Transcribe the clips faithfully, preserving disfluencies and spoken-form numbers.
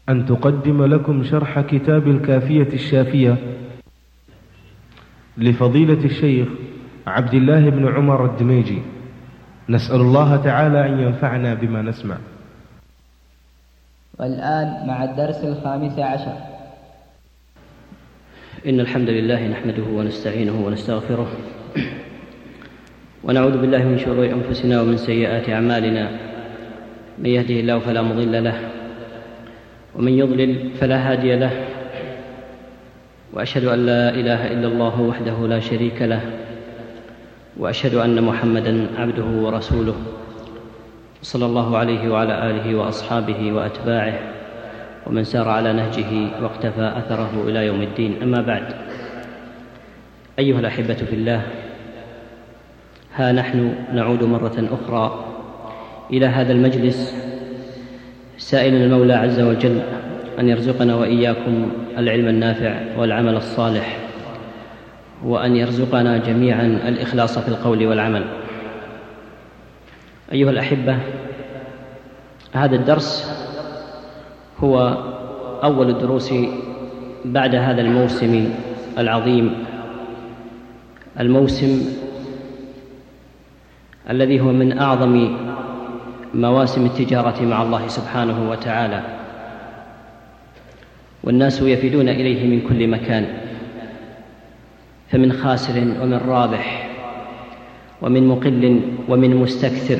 أن تقدم لكم شرح كتاب الكافية الشافية لفضيلة الشيخ عبد الله بن عمر الدميجي. نسأل الله تعالى أن ينفعنا بما نسمع. والآن مع الدرس الخامس عشر. إن الحمد لله نحمده ونستعينه ونستغفره ونعوذ بالله من شرور أنفسنا ومن سيئات أعمالنا. من يهده الله فلا مضل له ومن يضلل فلا هادي له، وأشهد أن لا إله إلا الله وحده لا شريك له، وأشهد أن محمدًا عبده ورسوله صلى الله عليه وعلى آله وأصحابه وأتباعه ومن سار على نهجه واقتفى أثره إلى يوم الدين. أما بعد، أيها الأحبة في الله، ها نحن نعود مرة أخرى إلى هذا المجلس سائلا المولى عز وجل أن يرزقنا وإياكم العلم النافع والعمل الصالح، وأن يرزقنا جميعا الإخلاص في القول والعمل. أيها الأحبة، هذا الدرس هو أول الدروس بعد هذا الموسم العظيم، الموسم الذي هو من أعظم مواسم التجارة مع الله سبحانه وتعالى، والناس يفدون إليه من كل مكان، فمن خاسر ومن رابح ومن مقل ومن مستكثر.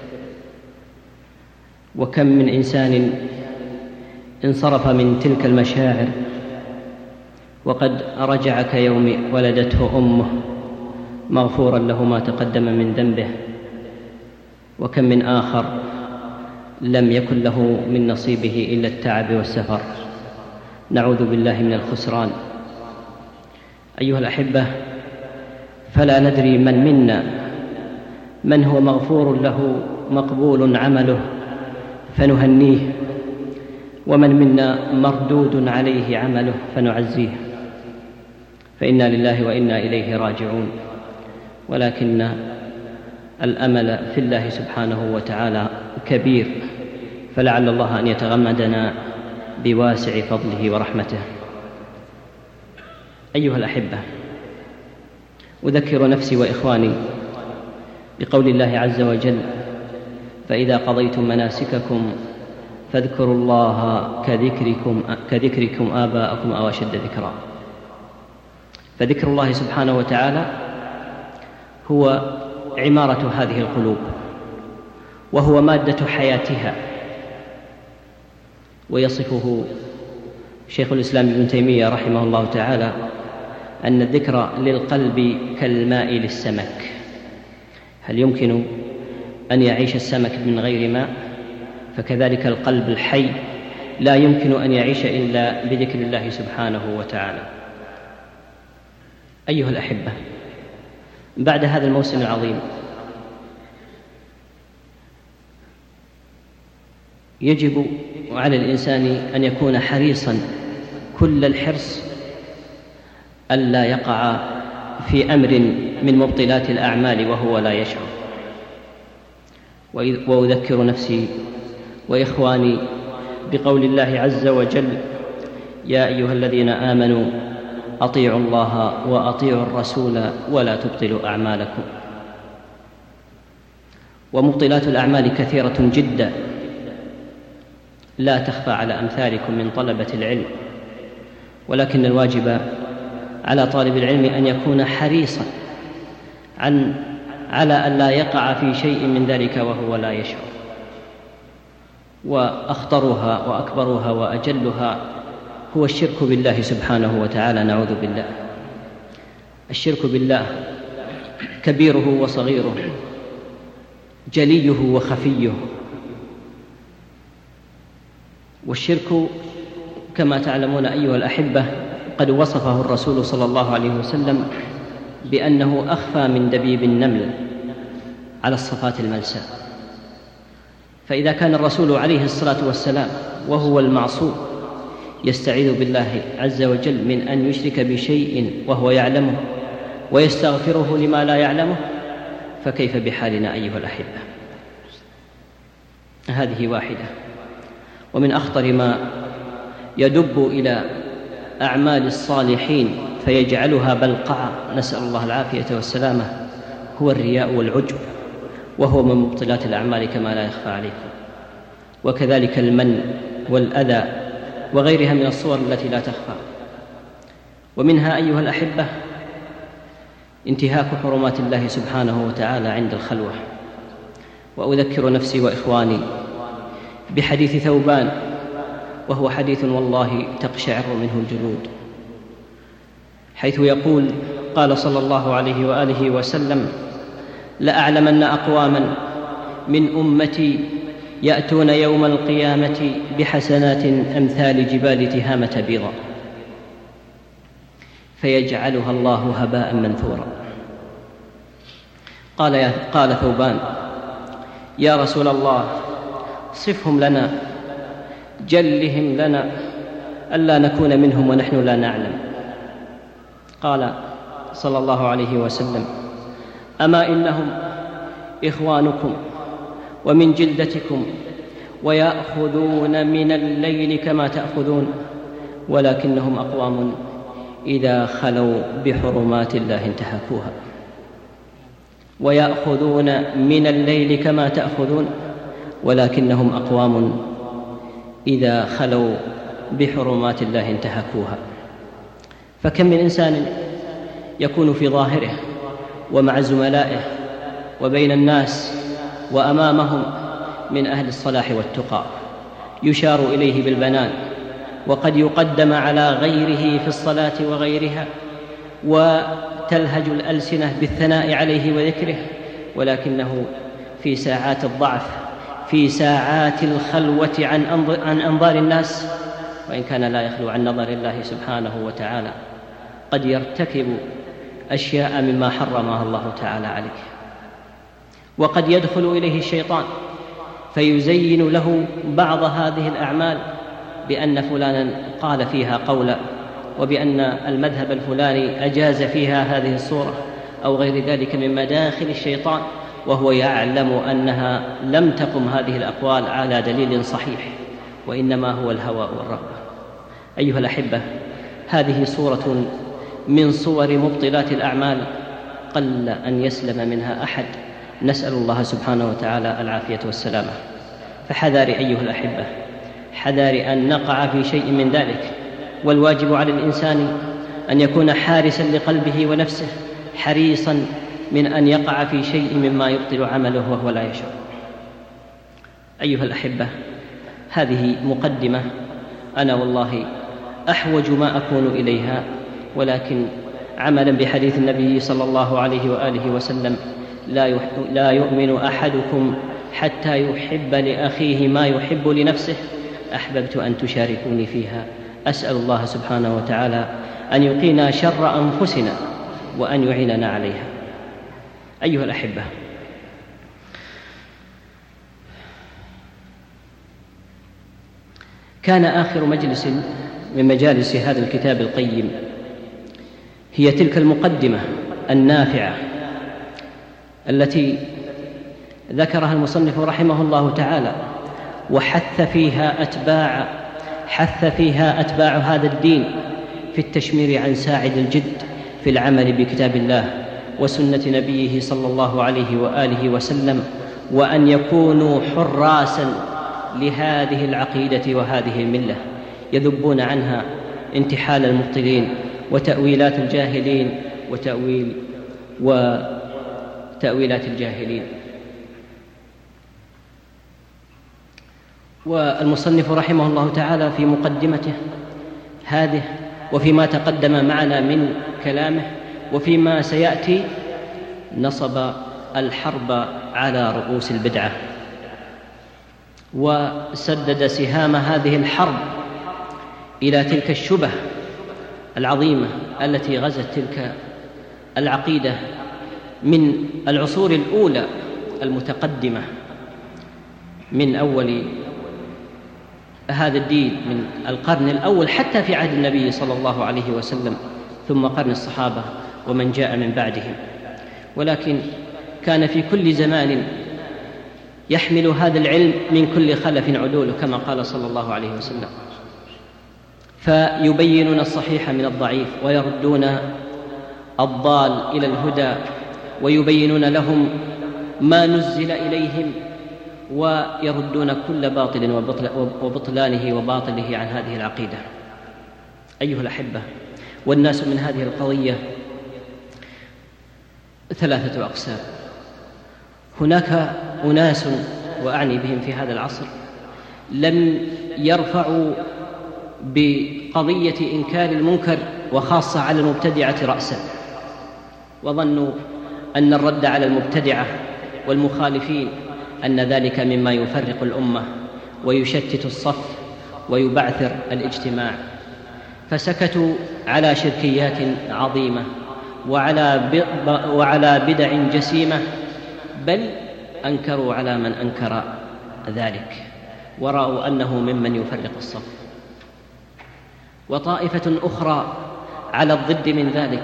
وكم من إنسان انصرف من تلك المشاعر وقد رجع كيوم ولدته أمه مغفورا له ما تقدم من ذنبه، وكم من آخر لم يكن له من نصيبه إلا التعب والسفر. نعوذ بالله من الخسران. أيها الأحبة، فلا ندري من منا من هو مغفور له مقبول عمله فنهنيه، ومن منا مردود عليه عمله فنعزيه، فإنا لله وإنا إليه راجعون. ولكن الأمل في الله سبحانه وتعالى كبير، فلعل الله أن يتغمدنا بواسع فضله ورحمته. أيها الأحبة، أذكر نفسي وإخواني بقول الله عز وجل: فإذا قضيتم مناسككم فاذكروا الله كذكركم, كذكركم آباءكم أو أشد ذكرا. فذكر الله سبحانه وتعالى هو عمارة هذه القلوب، وهو مادة حياتها. ويصفه شيخ الإسلام ابن تيمية رحمه الله تعالى أن الذكر للقلب كالماء للسمك. هل يمكن أن يعيش السمك من غير ماء؟ فكذلك القلب الحي لا يمكن أن يعيش إلا بذكر الله سبحانه وتعالى. أيها الأحبة، بعد هذا الموسم العظيم يجب على الإنسان أن يكون حريصا كل الحرص ألا يقع في أمر من مبطلات الأعمال وهو لا يشعر. وأذكر نفسي وإخواني بقول الله عز وجل: يا أيها الذين آمنوا أطيعوا الله وأطيعوا الرسول ولا تبطلوا أعمالكم. ومبطلات الأعمال كثيرة جدا لا تخفى على أمثالكم من طلبة العلم، ولكن الواجب على طالب العلم أن يكون حريصا عن على أن لا يقع في شيء من ذلك وهو لا يشعر. وأخطرها وأكبرها وأجلها هو الشرك بالله سبحانه وتعالى، نعوذ بالله. الشرك بالله كبيره وصغيره، جليه وخفيه. والشرك كما تعلمون أيها الأحبة قد وصفه الرسول صلى الله عليه وسلم بأنه أخفى من دبيب النمل على الصفات الملساء. فإذا كان الرسول عليه الصلاة والسلام وهو المعصوم يستعيذ بالله عز وجل من أن يشرك بشيء وهو يعلمه ويستغفره لما لا يعلمه، فكيف بحالنا أيها الأحبة؟ هذه واحدة. ومن أخطر ما يدب إلى أعمال الصالحين فيجعلها بلقعة، نسأل الله العافية والسلامة، هو الرياء والعجب، وهو من مبطلات الأعمال كما لا يخفى عليكم. وكذلك المن والأذى وغيرها من الصور التي لا تخفى. ومنها أيها الأحبة انتهاك حرمات الله سبحانه وتعالى عند الخلوة. وأذكر نفسي وإخواني بحديث ثوبان، وهو حديث والله تقشعر منه الجلود، حيث يقول: قال صلى الله عليه وآله وسلم: لأعلمن أقواما من أمتي يأتون يوم القيامة بحسنات أمثال جبال تهامة بيضاء فيجعلها الله هباء منثورا. قال, يا قال ثوبان: يا رسول الله صفهم لنا، جلهم لنا، ألا نكون منهم ونحن لا نعلم. قال صلى الله عليه وسلم: أما إنهم إخوانكم ومن جلدتكم ويأخذون من الليل كما تأخذون، ولكنهم أقوام إذا خلوا بحرمات الله انتهكوها. ويأخذون من الليل كما تأخذون، ولكنهم أقوام إذا خلوا بحرمات الله انتهكوها. فكم من إنسان يكون في ظاهره ومع زملائه وبين الناس وأمامهم من أهل الصلاح والتقى، يشار إليه بالبنان، وقد يقدم على غيره في الصلاة وغيرها، وتلهج الألسنة بالثناء عليه وذكره، ولكنه في ساعات الضعف، في ساعات الخلوة عن أنظار الناس، وإن كان لا يخلو عن نظر الله سبحانه وتعالى، قد يرتكب أشياء مما حرمها الله تعالى عليه. وقد يدخل إليه الشيطان فيزين له بعض هذه الأعمال بأن فلانا قال فيها قولا، وبأن المذهب الفلاني أجاز فيها هذه الصورة، أو غير ذلك من مداخل الشيطان، وهو يعلم أنها لم تقم هذه الأقوال على دليل صحيح، وإنما هو الهوى والرغبة. أيها الأحبة، هذه صورة من صور مبطلات الأعمال قل أن يسلم منها أحد، نسأل الله سبحانه وتعالى العافية والسلامة. فحذار أيها الأحبة، حذار أن نقع في شيء من ذلك، والواجب على الإنسان أن يكون حارسا لقلبه ونفسه، حريصا من أن يقع في شيء مما يبطل عمله وهو لا يشعر. أيها الأحبة، هذه مقدمة أنا والله أحوج ما أكون إليها، ولكن عملا بحديث النبي صلى الله عليه وآله وسلم: لا يؤمن أحدكم حتى يحب لأخيه ما يحب لنفسه، أحببت أن تشاركوني فيها. أسأل الله سبحانه وتعالى أن يقينا شر أنفسنا وأن يعيننا عليها. أيها الأحبة، كان آخر مجلس من مجالس هذا الكتاب القيم هي تلك المقدمة النافعة التي ذكرها المصنف رحمه الله تعالى، وحث فيها أتباع حث فيها أتباع هذا الدين في التشمير عن ساعد الجد في العمل بكتاب الله وسنة نبيه صلى الله عليه وآله وسلم، وأن يكونوا حراسا لهذه العقيدة وهذه الملة، يذبون عنها انتحال المبطلين وتأويلات الجاهلين وتأويل وتأويلات الجاهلين. والمصنف رحمه الله تعالى في مقدمته هذه وفيما تقدم معنا من كلامه وفيما سيأتي نصب الحرب على رؤوس البدعة، وسدد سهام هذه الحرب إلى تلك الشبه العظيمة التي غزت تلك العقيدة من العصور الأولى المتقدمة، من أول هذا الدين، من القرن الأول حتى في عهد النبي صلى الله عليه وسلم، ثم قرن الصحابة ومن جاء من بعدهم. ولكن كان في كل زمان يحمل هذا العلم من كل خلف عدوله، كما قال صلى الله عليه وسلم. فيبينون الصحيح من الضعيف ويردون الضال إلى الهدى ويبينون لهم ما نزل إليهم ويردون كل باطل وبطلانه وباطله عن هذه العقيدة. أيها الأحبة، والناس من هذه القضية ثلاثة أقسام. هناك أناس، وأعني بهم في هذا العصر، لم يرفعوا بقضية إنكار المنكر وخاصة على المبتدعة رأسا، وظنوا أن الرد على المبتدعة والمخالفين أن ذلك مما يفرق الأمة ويشتت الصف ويبعثر الاجتماع، فسكتوا على شركيات عظيمة وعلى وعلى بدع جسيمة، بل أنكروا على من أنكر ذلك ورأوا أنه ممن يفرق الصف. وطائفة أخرى على الضد من ذلك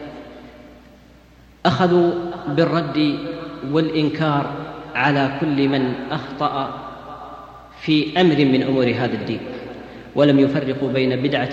أخذوا بالرد والإنكار على كل من أخطأ في أمر من أمور هذا الدين، ولم يفرقوا بين بدعة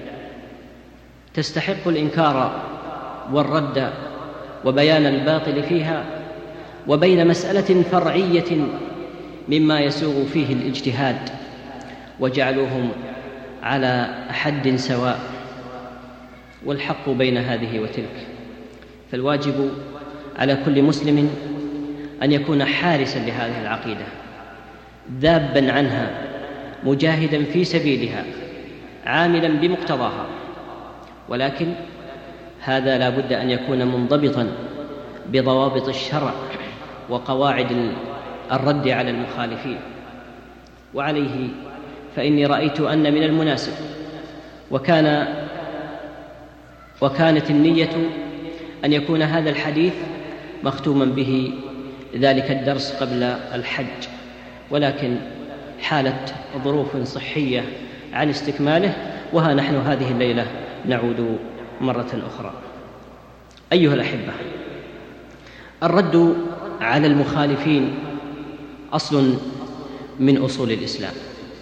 تستحق الإنكار والرد وبيان الباطل فيها وبين مسألة فرعية مما يسوغ فيه الاجتهاد، وجعلوهم على حد سواء، والحق بين هذه وتلك. فالواجب على كل مسلم أن يكون حارسا لهذه العقيدة، ذابا عنها، مجاهدا في سبيلها، عاملا بمقتضاها، ولكن هذا لا بد أن يكون منضبطا بضوابط الشرع وقواعد الرد على المخالفين. وعليه فإني رأيت أن من المناسب وكان وكانت النية أن يكون هذا الحديث مختوما به ذلك الدرس قبل الحج، ولكن حالت ظروف صحية عن استكماله، وها نحن هذه الليلة نعود مرة أخرى. أيها الأحبة، الرد على المخالفين أصل من أصول الإسلام.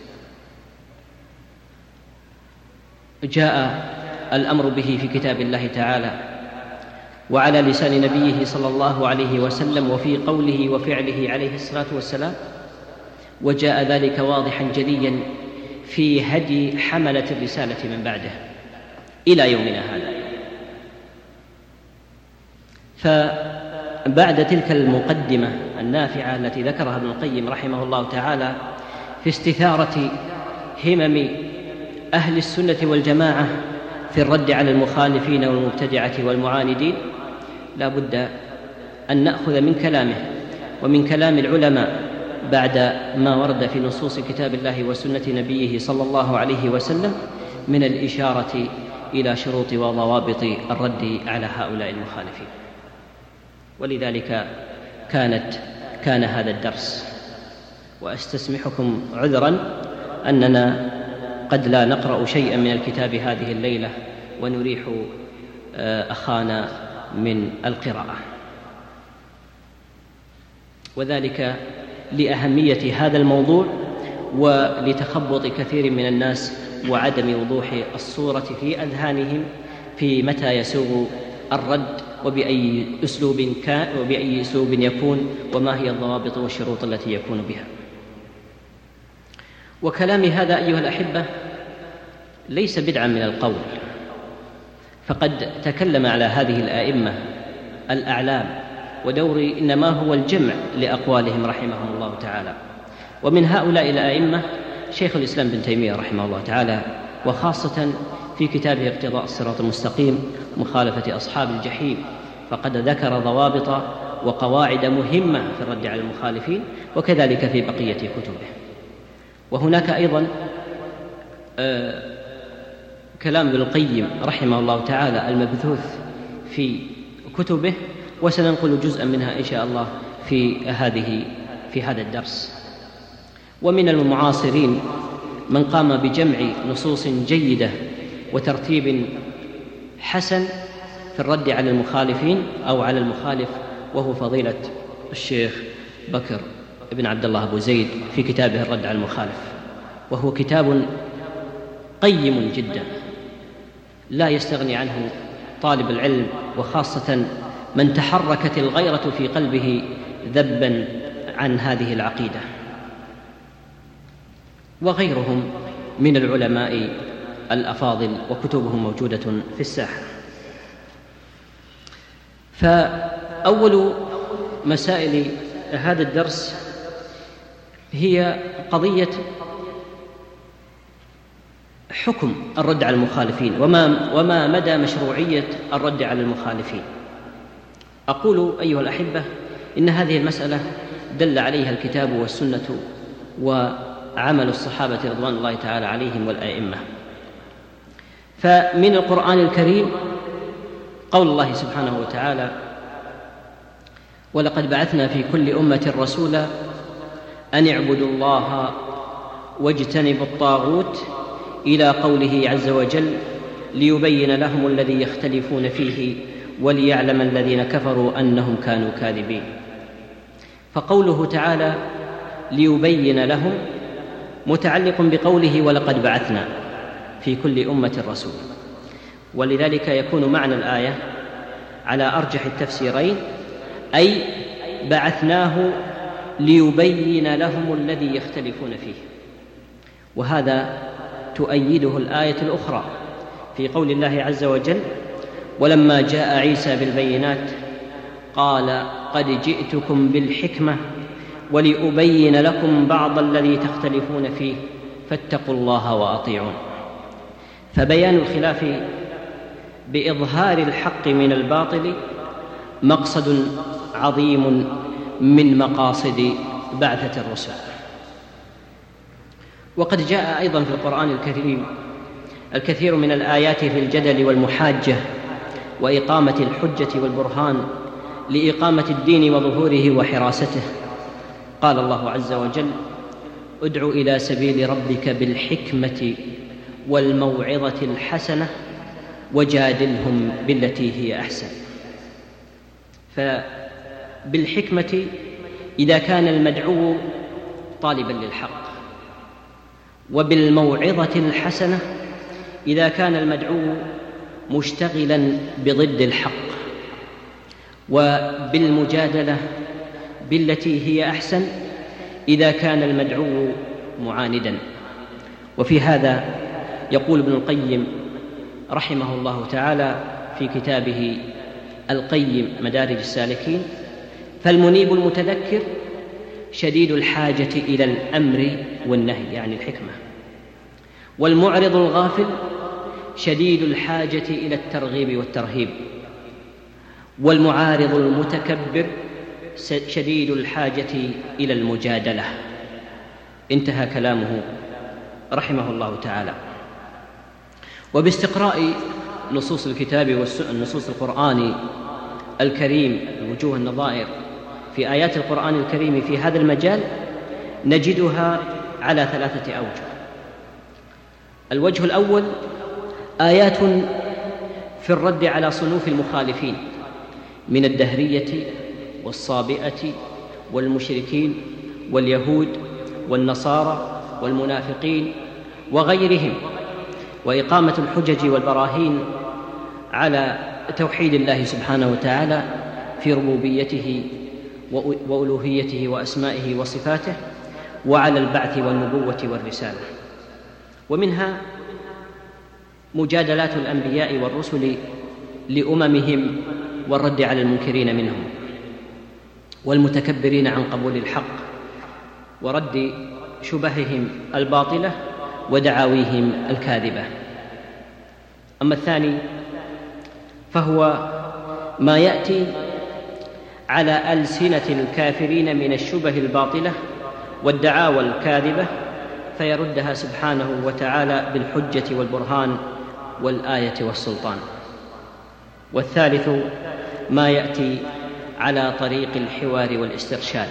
جاء الأمر به في كتاب الله تعالى وعلى لسان نبيه صلى الله عليه وسلم، وفي قوله وفعله عليه الصلاة والسلام، وجاء ذلك واضحا جليا في هدي حملة الرسالة من بعده إلى يومنا هذا. فبعد تلك المقدمة النافعة التي ذكرها ابن القيم رحمه الله تعالى في استثارة همم أهل السنة والجماعة في الرد على المخالفين والمبتدعة والمعاندين، لا بد أن نأخذ من كلامه ومن كلام العلماء بعد ما ورد في نصوص كتاب الله وسنة نبيه صلى الله عليه وسلم من الإشارة إلى شروط وضوابط الرد على هؤلاء المخالفين. ولذلك كانت كان هذا الدرس، وأستسمحكم عذرا أننا قد لا نقرأ شيئا من الكتاب هذه الليلة ونريح أخانا من القراءة، وذلك لأهمية هذا الموضوع ولتخبط كثير من الناس وعدم وضوح الصورة في أذهانهم في متى يسوغ الرد وبأي أسلوب كان وبأي أسلوب يكون وما هي الضوابط والشروط التي يكون بها. وكلامي هذا أيها الأحبة ليس بدعا من القول، فقد تكلم على هذه الآئمة الأعلام، ودوري إنما هو الجمع لأقوالهم رحمهم الله تعالى. ومن هؤلاء الآئمة شيخ الإسلام ابن تيمية رحمه الله تعالى، وخاصة في كتابه اقتضاء الصراط المستقيم مخالفة أصحاب الجحيم، فقد ذكر ضوابط وقواعد مهمة في الرد على المخالفين، وكذلك في بقية كتبه. وهناك أيضا آه كلام ابن القيم رحمه الله تعالى المبثوث في كتبه، وسننقل جزءا منها إن شاء الله في هذه في هذا الدرس. ومن المعاصرين من قام بجمع نصوص جيدة وترتيب حسن في الرد على المخالفين أو على المخالف، وهو فضيلة الشيخ بكر بن عبد الله أبو زيد في كتابه الرد على المخالف، وهو كتاب قيم جدا لا يستغني عنه طالب العلم، وخاصة من تحركت الغيرة في قلبه ذبا عن هذه العقيدة، وغيرهم من العلماء الأفاضل وكتبهم موجودة في الساحة. فأول مسائل هذا الدرس هي قضية حكم الرد على المخالفين وما, وما مدى مشروعية الرد على المخالفين. أقول أيها الأحبة إن هذه المسألة دل عليها الكتاب والسنة وعمل الصحابة رضوان الله تعالى عليهم والأئمة. فمن القرآن الكريم قول الله سبحانه وتعالى: ولقد بعثنا في كل أمة رسولا أن اعبدوا الله واجتنبوا الطاغوت، إلى قوله عز وجل: ليبين لهم الذي يختلفون فيه وليعلم الذين كفروا أنهم كانوا كاذبين. فقوله تعالى ليبين لهم متعلق بقوله ولقد بعثنا في كل أمة رسولا، ولذلك يكون معنى الآية على أرجح التفسيرين أي بعثناه ليبين لهم الذي يختلفون فيه. وهذا تؤيده الآية الأخرى في قول الله عز وجل: ولما جاء عيسى بالبينات قال قد جئتكم بالحكمة ولأبين لكم بعض الذي تختلفون فيه فاتقوا الله وأطيعون. فبيان الخلاف بإظهار الحق من الباطل مقصد عظيم من مقاصد بعثة الرسل. وقد جاء أيضا في القرآن الكريم الكثير من الآيات في الجدل والمحاجة وإقامة الحجة والبرهان لإقامة الدين وظهوره وحراسته. قال الله عز وجل: ادع إلى سبيل ربك بالحكمة والموعظة الحسنة وجادلهم بالتي هي أحسن. فبالحكمة إذا كان المدعو طالبا للحق، وبالموعظة الحسنة إذا كان المدعو مشتغلا بضد الحق، وبالمجادلة بالتي هي أحسن إذا كان المدعو معاندا. وفي هذا يقول ابن القيم رحمه الله تعالى في كتابه القيم مدارج السالكين: فالمنيب المتذكر شديد الحاجة إلى الأمر والنهي، يعني الحكمة، والمعرض الغافل شديد الحاجة إلى الترغيب والترهيب، والمعارض المتكبر شديد الحاجة إلى المجادلة. انتهى كلامه رحمه الله تعالى. وباستقراء نصوص الكتاب والنصوص القرآن الكريم وجوه النظائر في آيات القرآن الكريم في هذا المجال نجدها على ثلاثة أوجه. الوجه الأول آيات في الرد على صنوف المخالفين من الدهرية والصابئة والمشركين واليهود والنصارى والمنافقين وغيرهم، وإقامة الحجج والبراهين على توحيد الله سبحانه وتعالى في ربوبيته وألوهيته وأسمائه وصفاته، وعلى البعث والنبوة والرسالة. ومنها مجادلات الأنبياء والرسل لأممهم والرد على المنكرين منهم والمتكبرين عن قبول الحق، ورد شبههم الباطلة ودعاويهم الكاذبة. أما الثاني فهو ما يأتي على ألسنة الكافرين من الشبه الباطلة والدعاوى الكاذبة فيردها سبحانه وتعالى بالحجة والبرهان والآية والسلطان. والثالث ما يأتي على طريق الحوار والاسترشاد،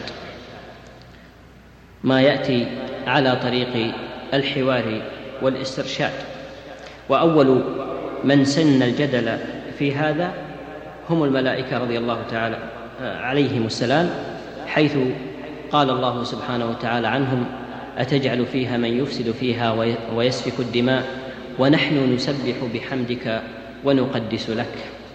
ما يأتي على طريق الحوار والاسترشاد. وأول من سن الجدل في هذا هم الملائكة رضي الله تعالى عليهم السلام، حيث قال الله سبحانه وتعالى عنهم: أتجعل فيها من يفسد فيها ويسفك الدماء ونحن نسبح بحمدك ونقدس لك.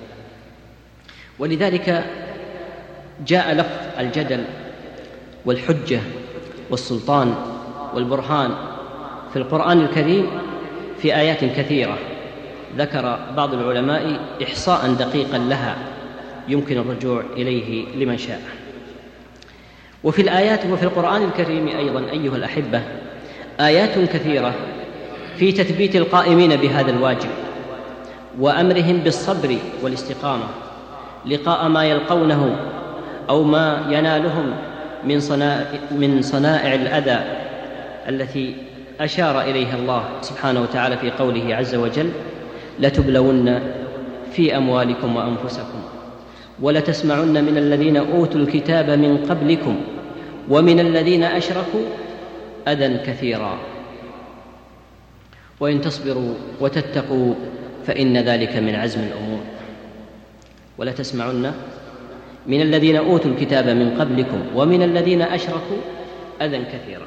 ولذلك جاء لفظ الجدل والحجة والسلطان والبرهان في القرآن الكريم في آيات كثيرة، ذكر بعض العلماء إحصاء دقيقا لها يمكن الرجوع إليه لمن شاء. وفي الآيات وفي القرآن الكريم أيضا أيها الأحبة آيات كثيرة في تثبيت القائمين بهذا الواجب وأمرهم بالصبر والاستقامة لقاء ما يلقونه أو ما ينالهم من صنائع, من صنائع الأذى التي أشار إليها الله سبحانه وتعالى في قوله عز وجل: لتبلون في أموالكم وأنفسكم ولتسمعن من الذين أوتوا الكتاب من قبلكم ومن الذين أشركوا أذى كثيرا وإن تصبروا وتتقوا فإن ذلك من عزم الأمور. ولتسمعن من الذين أوتوا الكتاب من قبلكم ومن الذين أشركوا أذى كثيرا.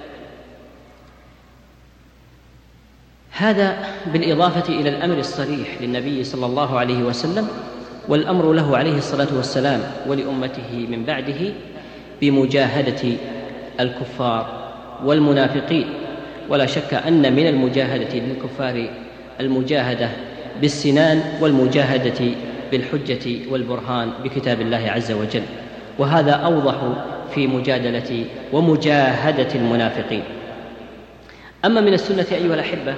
هذا بالإضافة إلى الأمر الصريح للنبي صلى الله عليه وسلم والأمر له عليه الصلاة والسلام ولأمته من بعده بمجاهدة الكفار والمنافقين. ولا شك أن من المجاهدة للكفار المجاهدة بالسنان والمجاهدة بالحجة والبرهان بكتاب الله عز وجل، وهذا أوضح في مجادلة ومجاهدة المنافقين. أما من السنة أيها الأحبة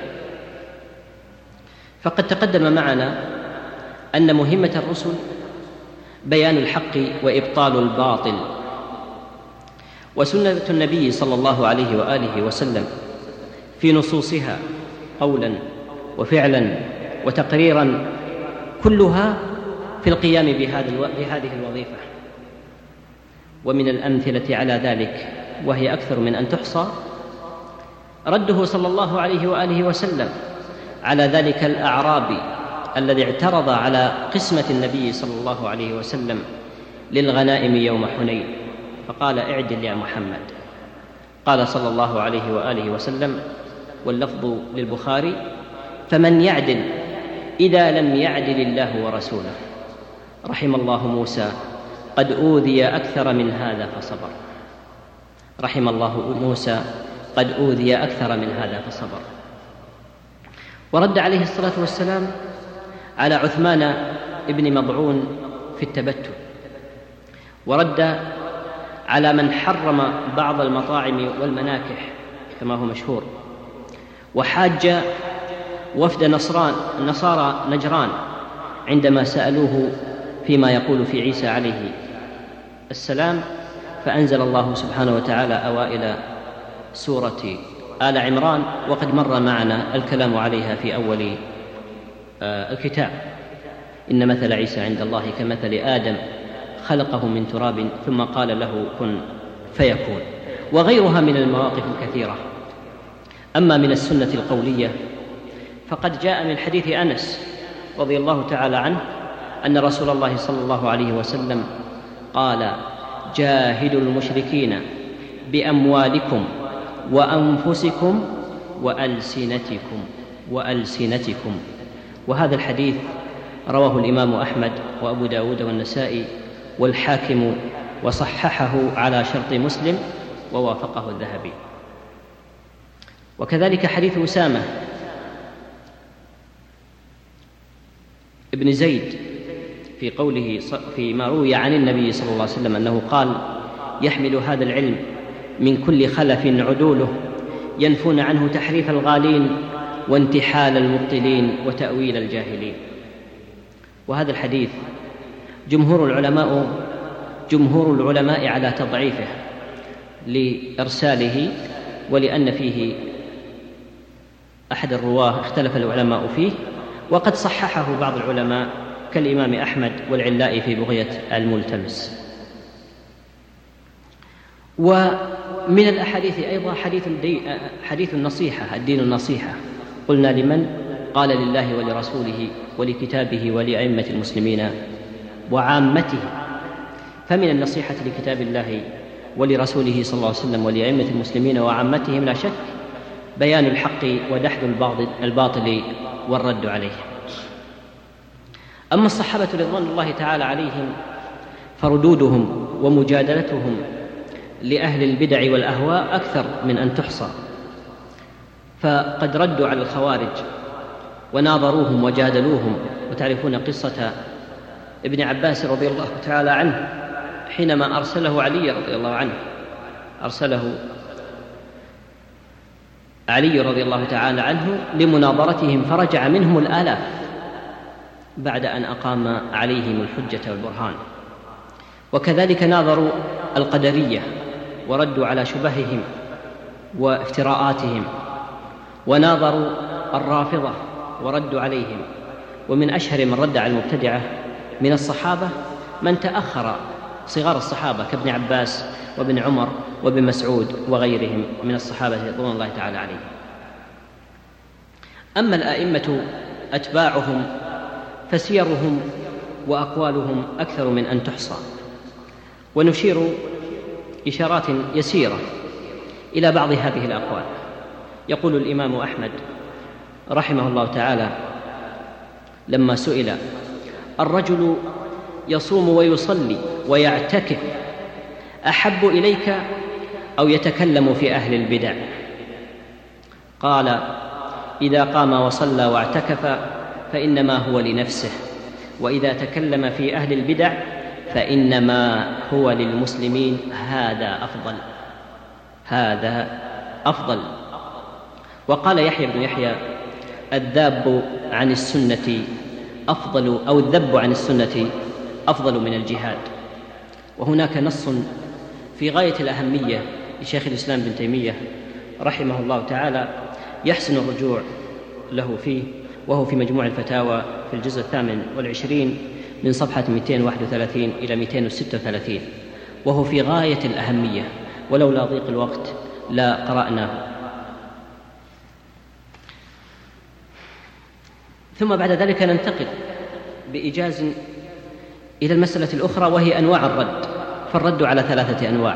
فقد تقدم معنا أن مهمة الرسل بيان الحق وإبطال الباطل، وسنة النبي صلى الله عليه وآله وسلم في نصوصها قولا وفعلا وتقريرا كلها في القيام بهذه الوظيفة. ومن الأمثلة على ذلك وهي أكثر من أن تحصى رده صلى الله عليه وآله وسلم على ذلك الأعرابي الذي اعترض على قسمة النبي صلى الله عليه وسلم للغنائم يوم حنين فقال: اعدل يا محمد. قال صلى الله عليه وآله وسلم، واللفظ للبخاري: فمن يعدل إذا لم يعدل الله ورسوله. رحم الله موسى قد أوذي أكثر من هذا فصبر. رحم الله موسى قد أوذي أكثر من هذا فصبر. ورد عليه الصلاة والسلام على عثمان ابن مضعون في التبتل، ورد على من حرم بعض المطاعم والمناكح كما هو مشهور، وحاج وفد نصران النصارى نجران عندما سألوه فيما يقول في عيسى عليه السلام، فأنزل الله سبحانه وتعالى أوائل سورة آل عمران، وقد مر معنا الكلام عليها في أول الكتاب: إن مثل عيسى عند الله كمثل آدم خلقه من تراب ثم قال له كن فيكون، وغيرها من المواقف الكثيرة. أما من السنة القولية فقد جاء من حديث أنس رضي الله تعالى عنه أن رسول الله صلى الله عليه وسلم قال: جاهدوا المشركين بأموالكم وأنفسكم وألسنتكم وألسنتكم. وهذا الحديث رواه الإمام أحمد وأبو داود والنسائي والحاكم وصححه على شرط مسلم ووافقه الذهبي. وكذلك حديث أسامة ابن زيد في قوله فيما روي عن النبي صلى الله عليه وسلم أنه قال: يحمل هذا العلم من كل خلف عدوله ينفون عنه تحريف الغالين وانتحال المبطلين وتأويل الجاهلين. وهذا الحديث جمهور العلماء جمهور العلماء على تضعيفه لإرساله، ولأن فيه أحد الرواه اختلف العلماء فيه، وقد صححه بعض العلماء كالإمام أحمد والعلاء في بغية الملتمس. ومن الأحاديث أيضا حديث, حديث النصيحة، الدين النصيحة. قلنا لمن؟ قال: لله ولرسوله ولكتابه ولأئمة المسلمين وعامته. فمن النصيحة لكتاب الله ولرسوله صلى الله عليه وسلم ولأئمة المسلمين وعامتهم لا شك بيان الحق ودحض الباطل والرد عليه. أما الصحابة رضوان الله تعالى عليهم فردودهم ومجادلتهم لأهل البدع والأهواء أكثر من أن تحصى، فقد ردوا على الخوارج وناظروهم وجادلوهم. وتعرفون قصة ابن عباس رضي الله تعالى عنه حينما أرسله علي رضي الله عنه أرسله علي رضي الله تعالى عنه لمناظرتهم، فرجع منهم الآلاف بعد أن أقام عليهم الحجة والبرهان. وكذلك ناظروا القدرية وردوا على شبههم وافتراءاتهم، وناظروا الرافضة وردوا عليهم. ومن أشهر من رد على المبتدعة من الصحابة من تأخر، صغار الصحابة كابن عباس وابن عمر وابن مسعود وغيرهم من الصحابة رضوان الله تعالى عليهم. أما الآئمة أتباعهم فسيرهم وأقوالهم أكثر من أن تحصى، ونشير إشارات يسيرة إلى بعض هذه الأقوال. يقول الإمام أحمد رحمه الله تعالى لما سئل: الرجل يصوم ويصلي ويعتكف أحب إليك أو يتكلم في أهل البدع؟ قال: إذا قام وصلى واعتكف فإنما هو لنفسه، وإذا تكلم في أهل البدع فإنما هو للمسلمين. هذا أفضل هذا أفضل وقال يحيى بن يحيى: الذاب عن السنة أفضل أو الذب عن السنة أفضل من الجهاد. وهناك نص في غاية الأهمية لشيخ الإسلام ابن تيمية رحمه الله تعالى يحسن الرجوع له فيه، وهو في مجموع الفتاوى في الجزء الثامن والعشرين من صفحة مئتين وواحد وثلاثين إلى مئتين وستة وثلاثين، وهو في غاية الأهمية، ولولا ضيق الوقت لا قرأناه. ثم بعد ذلك ننتقل بإيجاز إلى المسألة الأخرى، وهي أنواع الرد. فالرد على ثلاثة أنواع: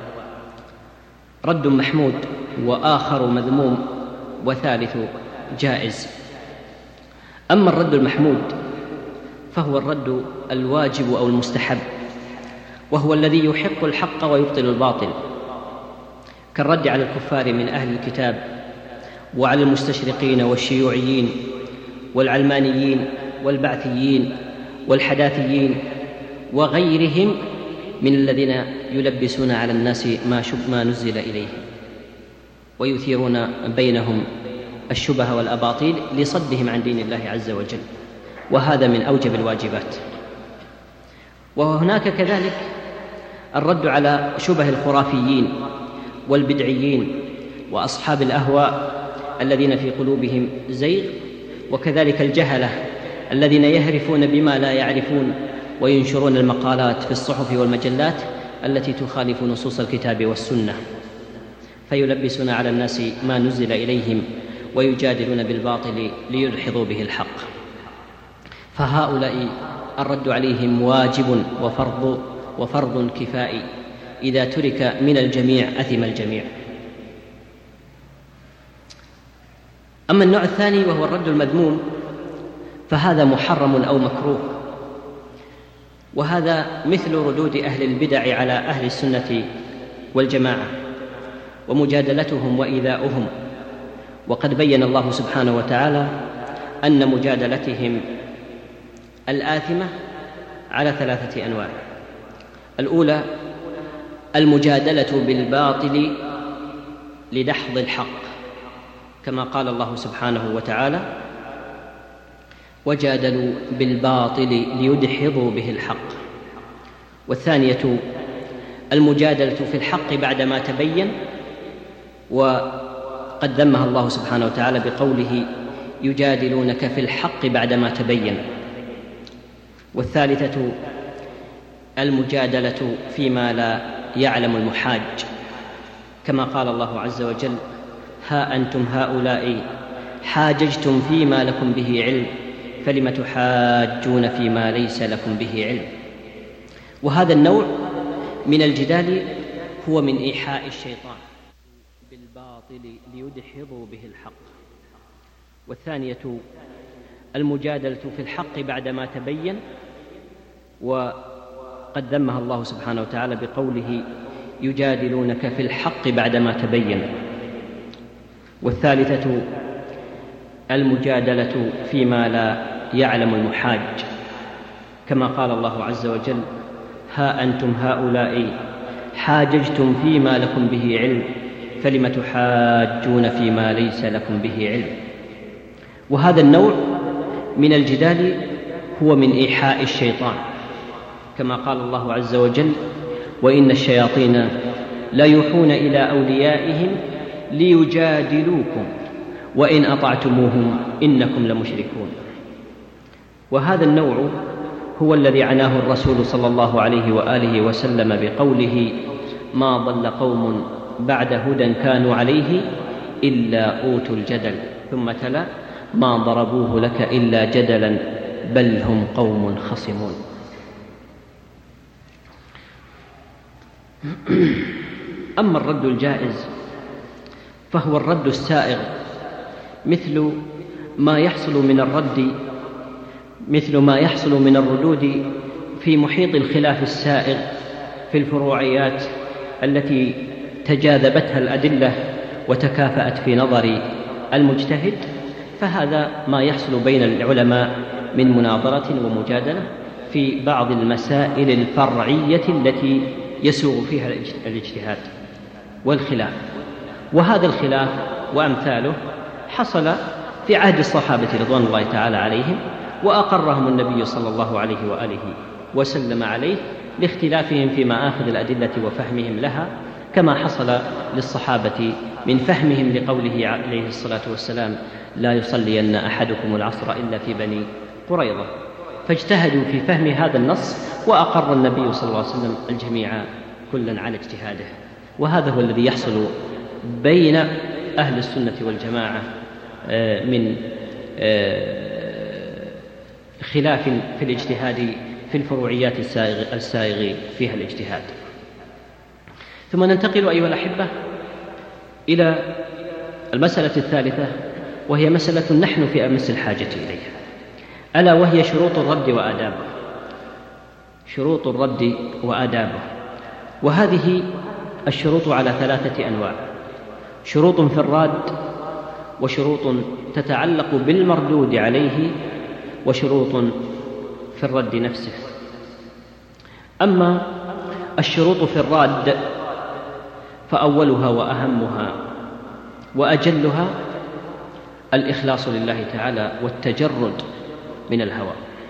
رد محمود، وآخر مذموم، وثالث جائز. أما الرد المحمود فهو الرد الواجب أو المستحب، وهو الذي يحق الحق ويبطل الباطل، كالرد على الكفار من أهل الكتاب، وعلى المستشرقين والشيوعيين والعلمانيين والبعثيين والحداثيين وغيرهم من الذين يلبسون على الناس ما, ما نزل إليهم، ويثيرون بينهم الشبه والأباطيل لصدهم عن دين الله عز وجل، وهذا من أوجب الواجبات. وهناك كذلك الرد على شبه الخرافيين والبدعيين وأصحاب الأهواء الذين في قلوبهم زيغ، وكذلك الجهلة الذين يهرفون بما لا يعرفون وينشرون المقالات في الصحف والمجلات التي تخالف نصوص الكتاب والسنة، فيلبسون على الناس ما نزل إليهم ويجادلون بالباطل ليدحضوا به الحق. فهؤلاء الرد عليهم واجب وفرض وفرض كفائي، إذا ترك من الجميع أثم الجميع. أما النوع الثاني وهو الرد المذموم فهذا محرم أو مكروه، وهذا مثل ردود أهل البدع على أهل السنة والجماعة ومجادلتهم وإيذاؤهم. وقد بين الله سبحانه وتعالى أن مجادلتهم الآثمة على ثلاثة أنواع: الأولى المجادلة بالباطل لدحض الحق، كما قال الله سبحانه وتعالى: وجادلوا بالباطل ليدحضوا به الحق. والثانية المجادلة في الحق بعدما تبين، وقد ذمها الله سبحانه وتعالى بقوله: يجادلونك في الحق بعدما تبين. والثالثة المجادلة فيما لا يعلم المحاج، كما قال الله عز وجل: ها أنتم هؤلاء حاججتم فيما لكم به علم فلم تحاجون فيما ليس لكم به علم. وهذا النوع من الجدال هو من إيحاء الشيطان بالباطل الباطل ليدحضوا به الحق. والثانية المجادلة في الحق بعدما تبين، وقد ذمها الله سبحانه وتعالى بقوله يجادلونك في الحق بعدما تبين. والثالثة المجادلة فيما لا يعلم المحاج، كما قال الله عز وجل ها أنتم هؤلاء حاججتم فيما لكم به علم فلم تحاجون فيما ليس لكم به علم. وهذا النوع من الجدال هو من إيحاء الشيطان، كما قال الله عز وجل وإن الشياطين لا يوحون إلى أوليائهم ليجادلوكم وإن أطعتموهم إنكم لمشركون. وهذا النوع هو الذي عناه الرسول صلى الله عليه وآله وسلم بقوله ما ضل قوم بعد هدى كانوا عليه إلا أوتوا الجدل، ثم تلا ما ضربوه لك إلا جدلا بل هم قوم خصمون. أما الرد الجائز فهو الرد السائغ، مثل ما يحصل من الرد مثل ما يحصل من الردود في محيط الخلاف السائغ في الفروعيات التي تجاذبتها الأدلة وتكافأت في نظر المجتهد، فهذا ما يحصل بين العلماء من مناظرة ومجادلة في بعض المسائل الفرعية التي يسوغ فيها الاجتهاد والخلاف. وهذا الخلاف وأمثاله حصل في عهد الصحابة رضوان الله تعالى عليهم، وأقرهم النبي صلى الله عليه وآله وسلم عليه لاختلافهم في مآخذ الأدلة وفهمهم لها، كما حصل للصحابة من فهمهم لقوله عليه الصلاة والسلام لا يصلين أحدكم العصر إلا في بني قريظة، فاجتهدوا في فهم هذا النص وأقر النبي صلى الله عليه وسلم الجميع كلا على اجتهاده. وهذا هو الذي يحصل بين أهل السنة والجماعة من خلاف في الاجتهاد في الفروعيات السائغ, السائغ فيها الاجتهاد. ثم ننتقل أيها الأحبة إلى المسألة الثالثة، وهي مسألة نحن في أمس الحاجة إليها، ألا وهي شروط الرد وآدابه. شروط الرد وآدابه، وهذه الشروط على ثلاثة أنواع: شروط في الراد، وشروط تتعلق بالمردود عليه، وشروط في الرد نفسه. أما الشروط في الراد فأولها وأهمها وأجلها الإخلاص لله تعالى والتجرد من الهوى،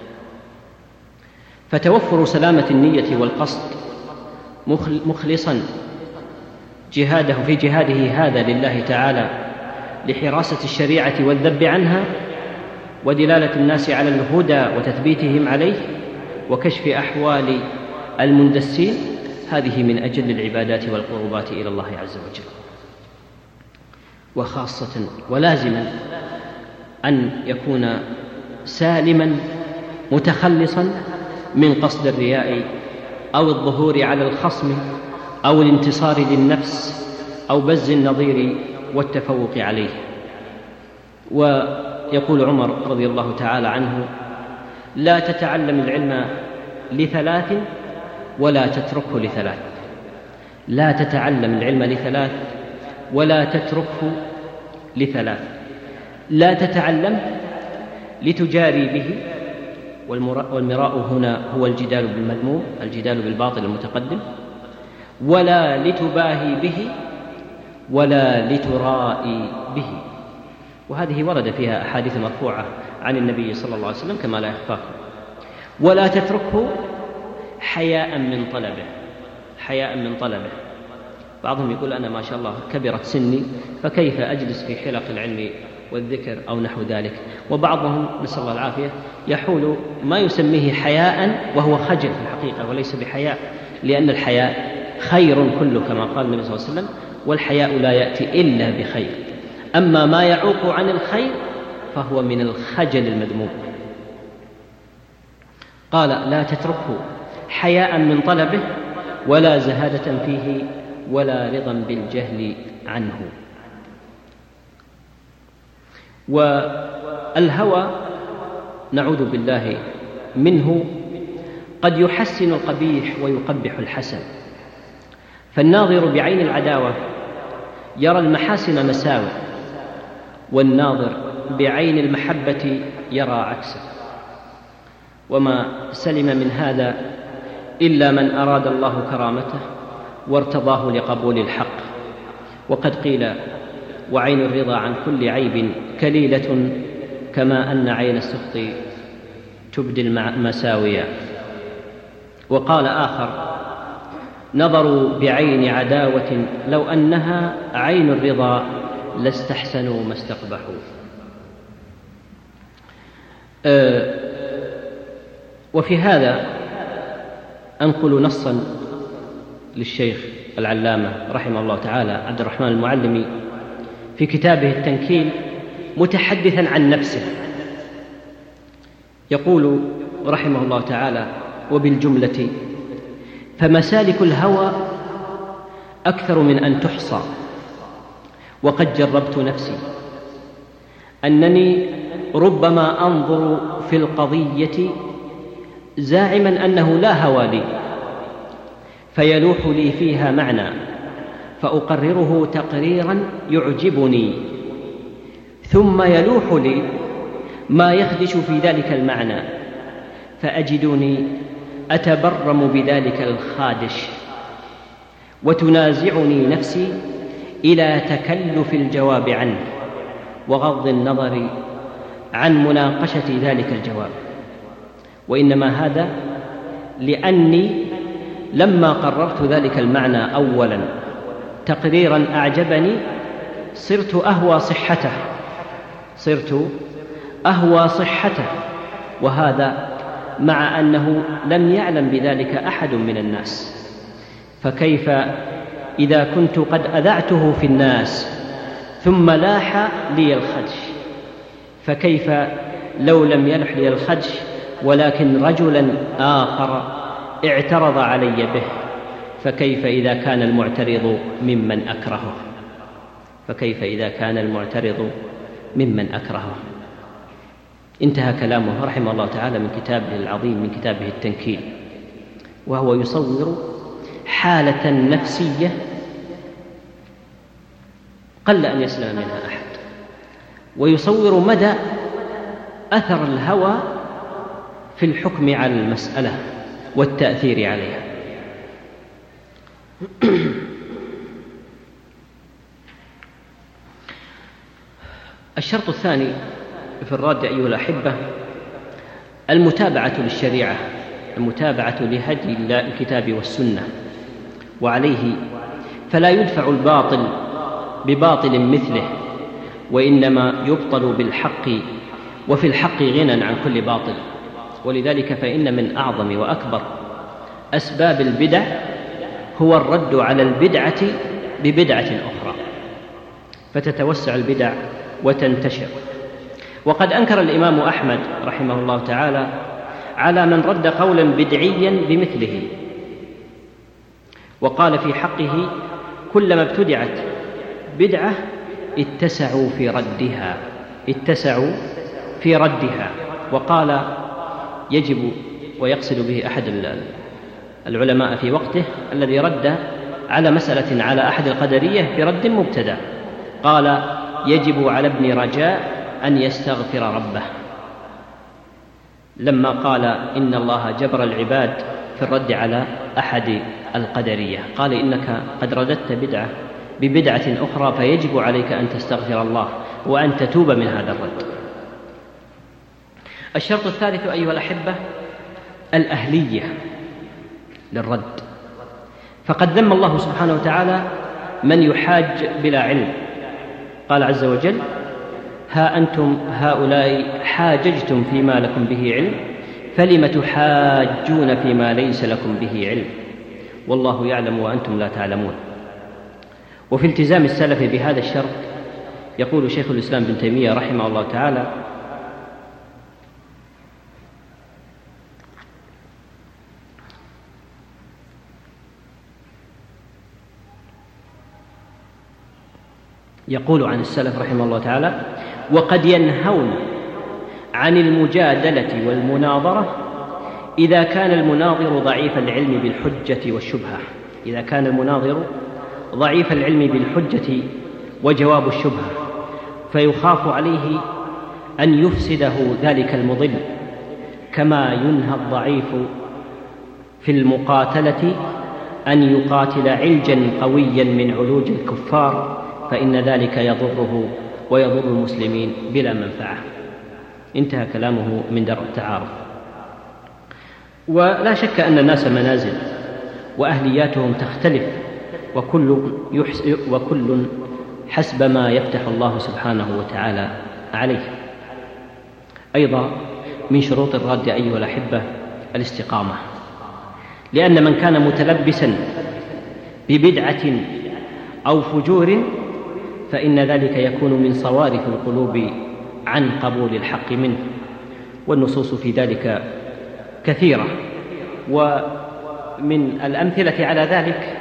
فتوفر سلامة النية والقصد مخلصا جهاده في جهاده هذا لله تعالى لحراسة الشريعة والذب عنها ودلالة الناس على الهدى وتثبيتهم عليه وكشف أحوال المندسين، هذه من أجل العبادات والقربات إلى الله عز وجل. وخاصة ولازما أن يكون سالما متخلصا من قصد الرياء أو الظهور على الخصم أو الانتصار للنفس أو بز النظير والتفوق عليه. ويقول عمر رضي الله تعالى عنه لا تتعلم العلم لثلاث ولا تتركه لثلاث. لا تتعلم العلم لثلاث ولا تتركه لثلاث. لا تتعلم لتجاري به، والمراء هنا هو الجدال بالمذموم، الجدال بالباطل المتقدم، ولا لتباهي به ولا لترائي به. وهذه ورد فيها أحاديث مرفوعة عن النبي صلى الله عليه وسلم كما لا يخفاكم. ولا تتركه حياء من طلبه، حياء من طلبه. بعضهم يقول أنا ما شاء الله كبرت سني فكيف أجلس في حلق العلم والذكر أو نحو ذلك. وبعضهم نسأل الله العافية يحول ما يسميه حياء وهو خجل في الحقيقة وليس بحياء، لأن الحياء خير كله كما قال النبي صلى الله عليه وسلم، والحياء لا يأتي إلا بخير. أما ما يعوق عن الخير فهو من الخجل المذموم. قال لا تتركه حياء من طلبه ولا زهادة فيه ولا رضا بالجهل عنه. والهوى نعوذ بالله منه قد يحسن القبيح ويقبح الحسن، فالناظر بعين العداوة يرى المحاسن مساوئ، والناظر بعين المحبة يرى عكسه، وما سلم من هذا إلا من أراد الله كرامته وارتضاه لقبول الحق. وقد قيل: وعين الرضا عن كل عيب كليلة، كما أن عين السخط تبدي المساوية. وقال آخر: نظروا بعين عداوة لو أنها عين الرضا لاستحسنوا ما استقبحوا. أه وفي هذا أنقل نصا للشيخ العلامة رحمه الله تعالى عبد الرحمن المعلمي في كتابه التنكيل متحدثا عن نفسه، يقول رحمه الله تعالى: وبالجملة فمسالك الهوى أكثر من أن تحصى، وقد جربت نفسي أنني ربما أنظر في القضية زاعما أنه لا هوى لي، فيلوح لي فيها معنى فأقرره تقريرا يعجبني، ثم يلوح لي ما يخدش في ذلك المعنى فأجدني أتبرم بذلك الخادش، وتنازعني نفسي إلى تكلف الجواب عنه وغض النظر عن مناقشة ذلك الجواب. وإنما هذا لأني لما قررت ذلك المعنى أولا تقريرا أعجبني صرت أهوى صحته صرت أهوى صحته وهذا مع أنه لم يعلم بذلك أحد من الناس. فكيف إذا كنت قد أذعته في الناس ثم لاح لي الخدش؟ فكيف لو لم يلح لي الخدش ولكن رجلا آخر اعترض علي به؟ فكيف إذا كان المعترض ممن أكرهه فكيف إذا كان المعترض ممن أكرهه انتهى كلامه رحمه الله تعالى من كتابه العظيم، من كتابه التنكيل، وهو يصور حالة نفسية قل أن يسلم منها أحد، ويصور مدى أثر الهوى في الحكم على المسألة والتأثير عليها. الشرط الثاني في الرد أيها الأحبة المتابعة للشريعة، المتابعة لهدي الكتاب والسنة، وعليه فلا يدفع الباطل بباطل مثله، وإنما يبطل بالحق، وفي الحق غنى عن كل باطل. ولذلك فإن من أعظم وأكبر أسباب البدع هو الرد على البدعة ببدعة أخرى، فتتوسع البدع وتنتشر. وقد أنكر الإمام أحمد رحمه الله تعالى على من رد قولا بدعيا بمثله، وقال في حقه: كلما ابتدعت بدعة اتسعوا في ردها اتسعوا في ردها وقال: يجب، ويقصد به أحد العلماء في وقته الذي رد على مسألة على أحد القدرية برد مبتدع، قال: يجب على ابن رجاء أن يستغفر ربه، لما قال إن الله جبر العباد في الرد على أحد القدرية، قال: إنك قد رددت بدعة ببدعة أخرى فيجب عليك أن تستغفر الله وأن تتوب من هذا الرد. الشرط الثالث أيها الأحبة الأهلية للرد، فقد ذم الله سبحانه وتعالى من يحاج بلا علم، قال عز وجل: ها أنتم هؤلاء حاججتم فيما لكم به علم فلم تحاجون فيما ليس لكم به علم والله يعلم وأنتم لا تعلمون. وفي التزام السلف بهذا الشرط يقول شيخ الإسلام ابن تيمية رحمه الله تعالى: يقول عن السلف رحمه الله تعالى: وقد ينهون عن المجادلة والمناظرة إذا كان المناظر ضعيف العلم بالحجة والشبهة إذا كان المناظر ضعيف العلم بالحجة وجواب الشبهة، فيخاف عليه أن يفسده ذلك المضل، كما ينهى الضعيف في المقاتلة أن يقاتل علجا قويا من علوج الكفار، فإن ذلك يضره ويضر المسلمين بلا منفعة. انتهى كلامه من درء التعارف. ولا شك أن الناس منازل وأهلياتهم تختلف، وكل, وكل حسب ما يفتح الله سبحانه وتعالى عليه. أيضا من شروط الرد أيها الأحبة الاستقامة، لأن من كان متلبسا ببدعة أو فجور فإن ذلك يكون من صوارف القلوب عن قبول الحق منه، والنصوص في ذلك كثيرة. ومن الأمثلة على ذلك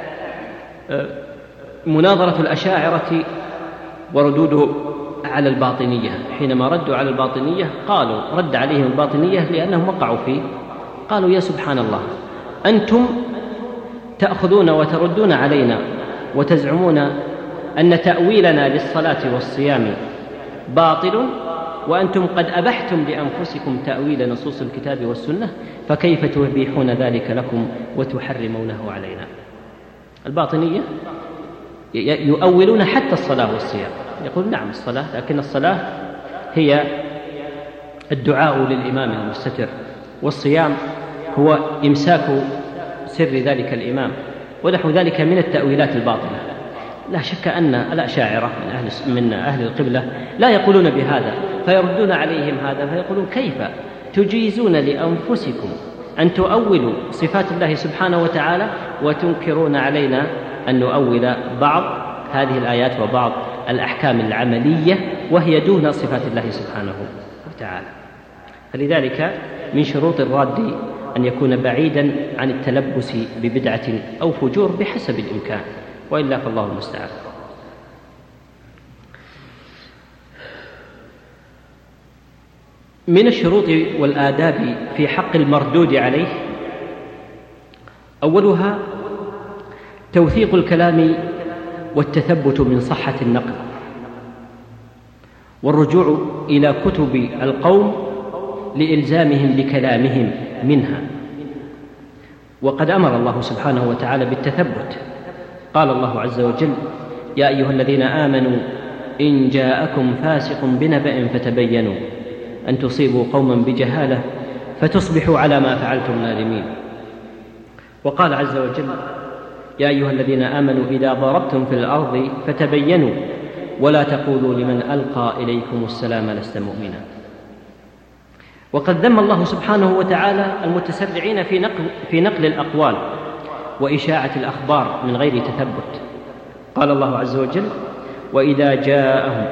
مناظرة الأشاعرة وردوده على الباطنية. حينما ردوا على الباطنية قالوا رد عليهم الباطنية لأنهم وقعوا فيه، قالوا يا سبحان الله، أنتم تأخذون وتردون علينا وتزعمون أن تأويلنا للصلاة والصيام باطل، وأنتم قد أبحتم لأنفسكم تأويل نصوص الكتاب والسنة، فكيف تبيحون ذلك لكم وتحرمونه علينا؟ الباطنية يؤولون حتى الصلاة والصيام، يقول نعم الصلاة، لكن الصلاة هي الدعاء للإمام المستتر، والصيام هو إمساك سر ذلك الإمام، ونحو ذلك من التأويلات الباطلة. لا شك أن الأشاعرة من أهل, من أهل القبلة لا يقولون بهذا، فيردون عليهم هذا فيقولون كيف تجيزون لأنفسكم أن تؤولوا صفات الله سبحانه وتعالى وتنكرون علينا أن نؤول بعض هذه الآيات وبعض الأحكام العملية وهي دون صفات الله سبحانه وتعالى. فلذلك من شروط الراد أن يكون بعيدا عن التلبس ببدعة أو فجور بحسب الإمكان، وإلا فالله المستعان. من الشروط والآداب في حق المردود عليه أولها توثيق الكلام والتثبت من صحة النقل، والرجوع إلى كتب القوم لإلزامهم بكلامهم منها. وقد أمر الله سبحانه وتعالى بالتثبت، قال الله عز وجل يا أيها الذين آمنوا إن جاءكم فاسق بنبأ فتبينوا أن تصيبوا قوما بجهالة فتصبحوا على ما فعلتم نادمين. وقال عز وجل يا أيها الذين آمنوا إذا ضربتم في الأرض فتبينوا ولا تقولوا لمن ألقى إليكم السلام لست مؤمنا. وقد ذم الله سبحانه وتعالى المتسرعين في نقل, في نقل الأقوال وإشاعة الأخبار من غير تثبت. قال الله عز وجل وإذا جاءهم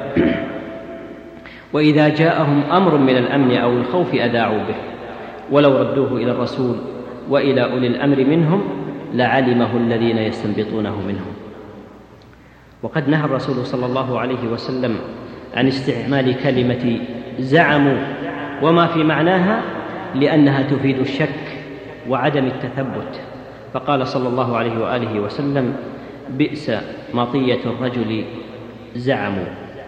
وإذا جاءهم أمر من الأمن أو الخوف أذاعوا به ولو ردوه إلى الرسول وإلى أولي الأمر منهم لعلمه الذين يستنبطونه منهم. وقد نهى الرسول صلى الله عليه وسلم عن استعمال كلمة زعموا وما في معناها لأنها تفيد الشك وعدم التثبت، فقال صلى الله عليه وآله وسلم بئس مطية الرجل زعموا.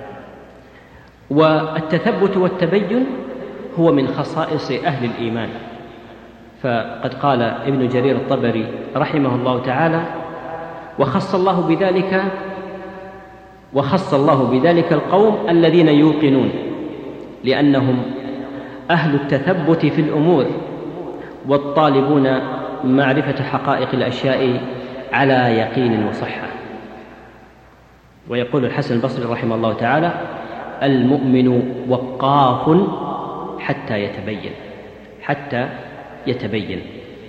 والتثبت والتبين هو من خصائص أهل الإيمان، فقد قال ابن جرير الطبري رحمه الله تعالى وخص الله بذلك وخص الله بذلك القوم الذين يوقنون، لأنهم أهل التثبت في الأمور والطالبون معرفة حقائق الأشياء على يقين وصحة. ويقول الحسن البصري رحمه الله تعالى المؤمن وقاف حتى يتبين حتى يتبين.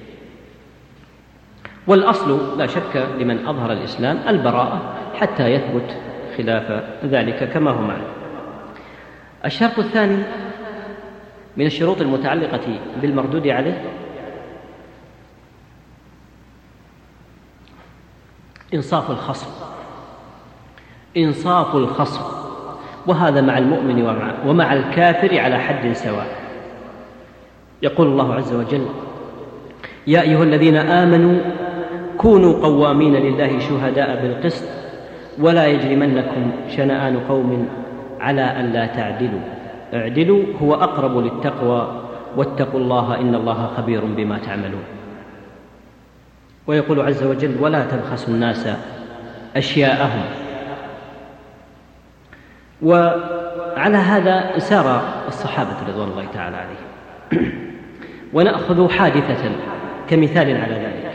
والأصل لا شك لمن أظهر الإسلام البراءة حتى يثبت خلاف ذلك كما هو معنا. الشرط الثاني من الشروط المتعلقة بالمردود عليه إنصاف الخصم إنصاف الخصم وهذا مع المؤمن ومع, ومع الكافر على حد سواء. يقول الله عز وجل: يا أيها الذين آمنوا كونوا قوامين لله شهداء بالقسط ولا يجرمنكم شنآن قوم على أن لا تعدلوا اعدلوا هو أقرب للتقوى واتقوا الله إن الله خبير بما تعملون. ويقول عز وجل: ولا تبخسوا الناس أشياءهم. وعلى هذا سار الصحابة رضوان الله تعالى عليهم. ونأخذ حادثة كمثال على ذلك.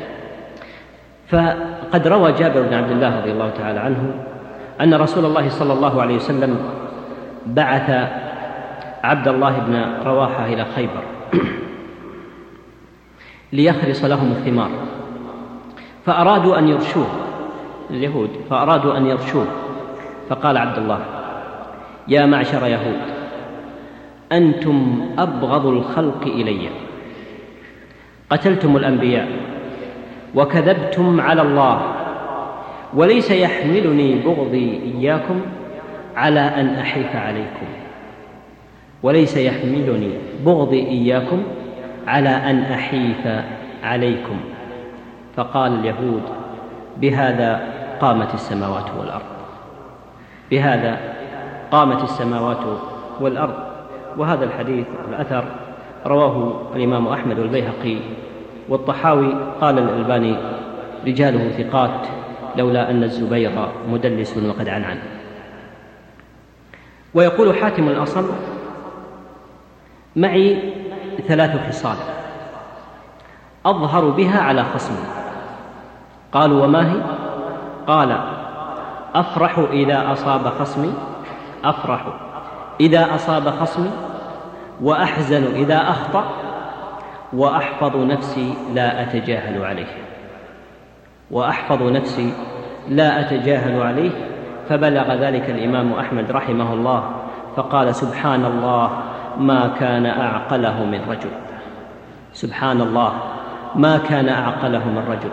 فقد روى جابر بن عبد الله رضي الله تعالى عنه أن رسول الله صلى الله عليه وسلم بعث عبد الله بن رواحة إلى خيبر ليخرص لهم الثمار، فأرادوا أن يرشوه اليهود فأرادوا أن يرشوه فقال عبد الله: يا معشر يهود، أنتم أبغض الخلق إلي، قتلتم الأنبياء وكذبتم على الله، وليس يحملني بغضي إياكم على أن أحيف عليكم وليس يحملني بغضي إياكم على أن أحيف عليكم. فقال اليهود: بهذا قامت السماوات والأرض بهذا قامت السماوات والأرض. وهذا الحديث الأثر رواه الإمام أحمد والبيهقي والطحاوي. قال الألباني: رجاله ثقات لولا أن الزبير مدلس وقد عنعن. ويقول حاتم الأصم: معي ثلاث خصال أظهر بها على خصمي. قالوا: وما هي؟ قال: أفرح إذا أصاب خصمي أفرح إذا أصاب خصمي وأحزن إذا أخطأ وأحفظ نفسي لا أتجاهل عليه وأحفظ نفسي لا أتجاهل عليه. فبلغ ذلك الإمام أحمد رحمه الله فقال: سبحان الله ما كان أعقله من رجل سبحان الله ما كان أعقله من رجل.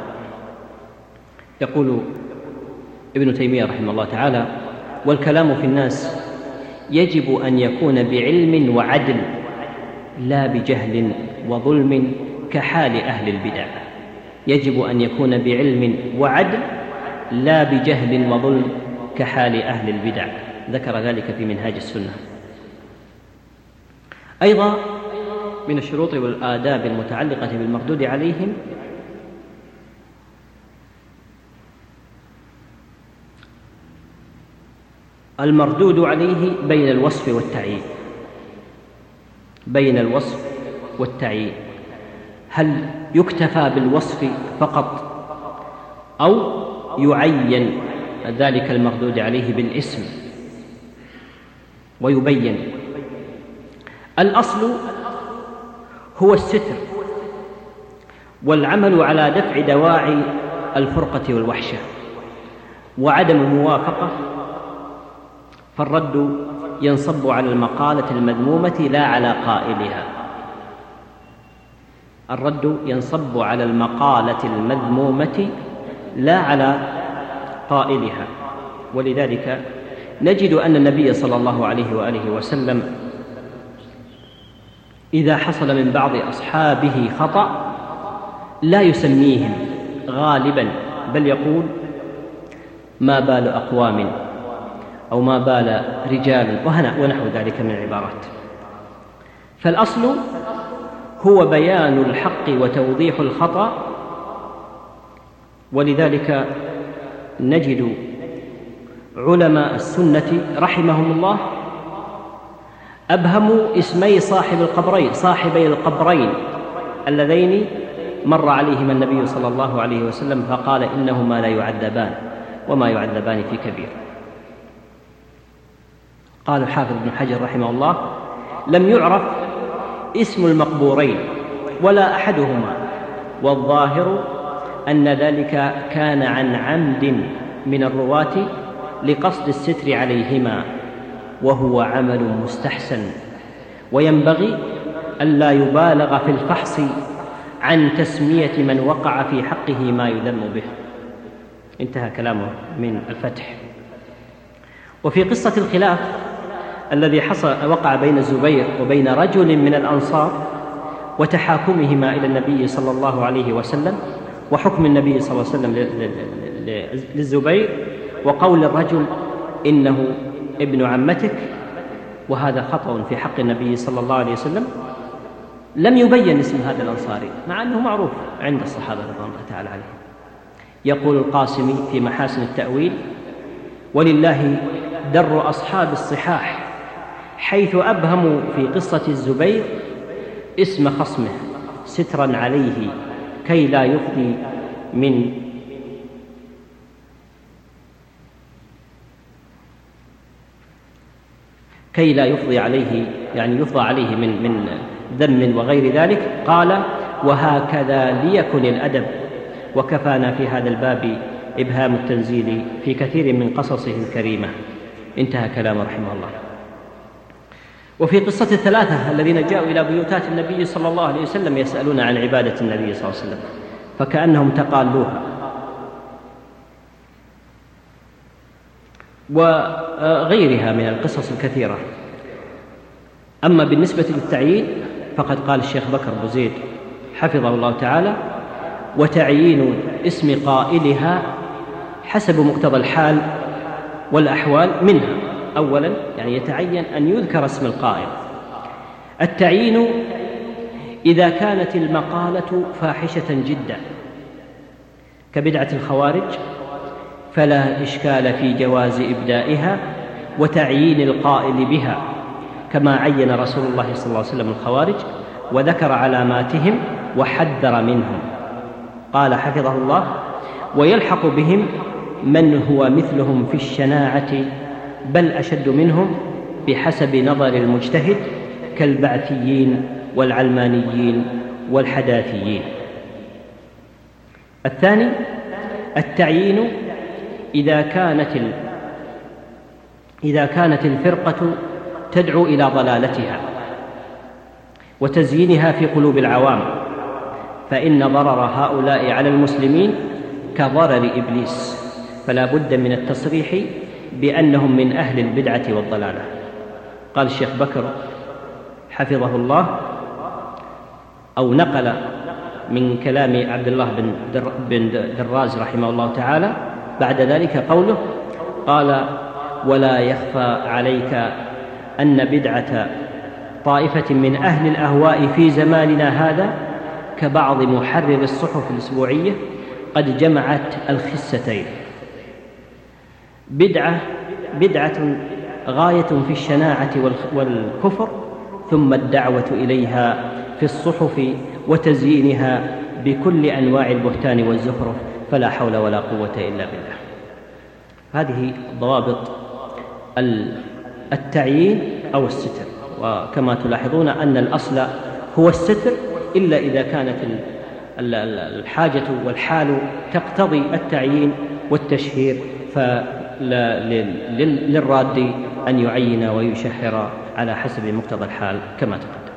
يقول ابن تيمية رحمه الله تعالى: والكلام في الناس يجب أن يكون بعلم وعدل لا بجهل وظلم كحال أهل البدع. يجب أن يكون بعلم وعدل لا بجهل وظلم كحال أهل البدع. ذكر ذلك في منهاج السنة. أيضا من الشروط والآداب المتعلقة بالمردود عليهم المردود عليه بين الوصف والتعيين بين الوصف والتعيين هل يكتفى بالوصف فقط أو يعين ذلك المردود عليه بالاسم ويبين؟ الأصل هو الستر والعمل على دفع دواعي الفرقة والوحشة وعدم الموافقة، فالرد ينصب على المقالة المذمومة لا على قائلها الرد ينصب على المقالة المذمومة لا على قائلها. ولذلك نجد أن النبي صلى الله عليه وآله وسلم إذا حصل من بعض أصحابه خطأ لا يسميهم غالبا، بل يقول: ما بال أقوام أو ما بال رجال ونحو ذلك من العبارات. فالأصل هو بيان الحق وتوضيح الخطأ. ولذلك نجد علماء السنة رحمهم الله أبهموا اسمي صاحب القبرين صاحبي القبرين اللذين مر عليهما النبي صلى الله عليه وسلم فقال: إنهما لا يعذبان وما يعذبان في كبير. قال الحافظ ابن حجر رحمه الله: لم يعرف اسم المقبورين ولا أحدهما، والظاهر أن ذلك كان عن عمد من الرواة لقصد الستر عليهما، وهو عمل مستحسن، وينبغي ألا يبالغ في الفحص عن تسمية من وقع في حقه ما يذم به. انتهى كلامه من الفتح. وفي قصة الخلاف الذي حصل وقع بين الزبير وبين رجل من الأنصار وتحاكمهما إلى النبي صلى الله عليه وسلم وحكم النبي صلى الله عليه وسلم للزبير وقول الرجل إنه ابن عمتك، وهذا خطأ في حق النبي صلى الله عليه وسلم. لم يبين اسم هذا الأنصاري مع أنه معروف عند الصحابة رضوان الله تعالى عليهم. يقول القاسمي في محاسن التأويل: ولله در أصحاب الصحاح حيث أبهموا في قصة الزبير اسم خصمه سترا عليه كي لا يفضي من كي لا يفضي عليه يعني يفضى عليه من من ذم وغير ذلك. قال: وهكذا ليكن الأدب، وكفانا في هذا الباب إبهام التنزيل في كثير من قصصه الكريمة. انتهى كلام رحمه الله. وفي قصة الثلاثة الذين جاءوا إلى بيوتات النبي صلى الله عليه وسلم يسألون عن عبادة النبي صلى الله عليه وسلم فكأنهم تقالوها، وغيرها من القصص الكثيرة. أما بالنسبة للتعيين فقد قال الشيخ بكر بن زيد حفظه الله تعالى: وتعيين اسم قائلها حسب مقتضى الحال والأحوال منها. أولا يعني يتعين أن يذكر اسم القائل. التعيين إذا كانت المقالة فاحشة جدا كبدعة الخوارج فلا إشكال في جواز إبدائها وتعيين القائل بها، كما عين رسول الله صلى الله عليه وسلم الخوارج وذكر علاماتهم وحذر منهم. قال حفظه الله: ويلحق بهم من هو مثلهم في الشناعة بل أشد منهم بحسب نظر المجتهد كالبعثيين والعلمانيين والحداثيين. الثاني التعيين إذا كانت ال... إذا كانت الفرقة تدعو إلى ضلالتها وتزيينها في قلوب العوام، فإن ضرر هؤلاء على المسلمين كضرر إبليس، فلا بد من التصريح بأنهم من أهل البدعة والضلالة. قال الشيخ بكر حفظه الله أو نقل من كلام عبد الله بن, در بن دراز رحمه الله تعالى بعد ذلك قوله: قال: ولا يخفى عليك أن بدعة طائفة من أهل الأهواء في زماننا هذا كبعض محرر الصحف الأسبوعية قد جمعت الخستين: بدعة بدعة غاية في الشناعة والكفر، ثم الدعوة إليها في الصحف وتزيينها بكل أنواع البهتان والزخرف، فلا حول ولا قوة إلا بالله. هذه ضوابط التعيين أو الستر، وكما تلاحظون أن الأصل هو الستر إلا إذا كانت الحاجة والحال تقتضي التعيين والتشهير، فللراد أن يعين ويشهر على حسب مقتضى الحال كما تقدم.